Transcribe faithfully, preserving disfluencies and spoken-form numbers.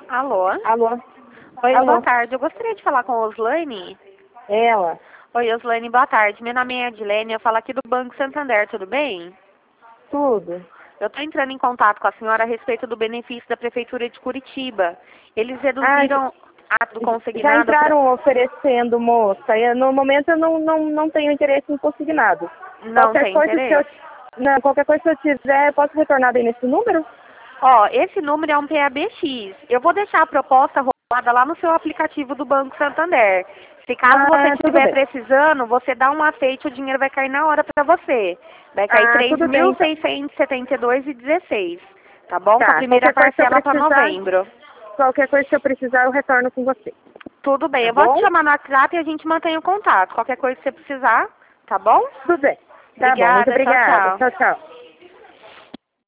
Alô? Alô? Oi, Alô? boa tarde. Eu gostaria de falar com a Oslane. Ela? Oi, Oslane, boa tarde. Meu nome é Edilene, eu falo aqui do Banco Santander, tudo bem? Tudo. Eu estou entrando em contato com a senhora a respeito do benefício da Prefeitura de Curitiba. Eles Ah, reduziram a do já consignado... entraram oferecendo, moça. Eu, no momento eu não, não, não tenho interesse em consignado. Pra... Não Qualquer tem coisa que eu, interesse? não, qualquer coisa que eu tiver, eu posso retornar bem nesse número? Ó, esse número é um P A B X. Eu vou deixar a proposta rolada lá no seu aplicativo do Banco Santander. Se caso você Ah, tudo estiver bem. precisando, você dá um aceite, o dinheiro vai cair na hora para você. Vai cair Ah, três tudo bem, mil então. seiscentos e setenta e dois reais e dezesseis centavos. Tá bom? Com a Tá, primeira qualquer coisa que eu parcela para precisar, novembro. qualquer coisa que eu precisar, eu retorno com você. Tudo bem. Tá Eu vou te bom? chamar no WhatsApp e a gente mantém o contato. Qualquer coisa que você precisar, tá bom? Tudo bem. Tá bom, muito Obrigada. Tchau, obrigada. tchau. Tchau, tchau.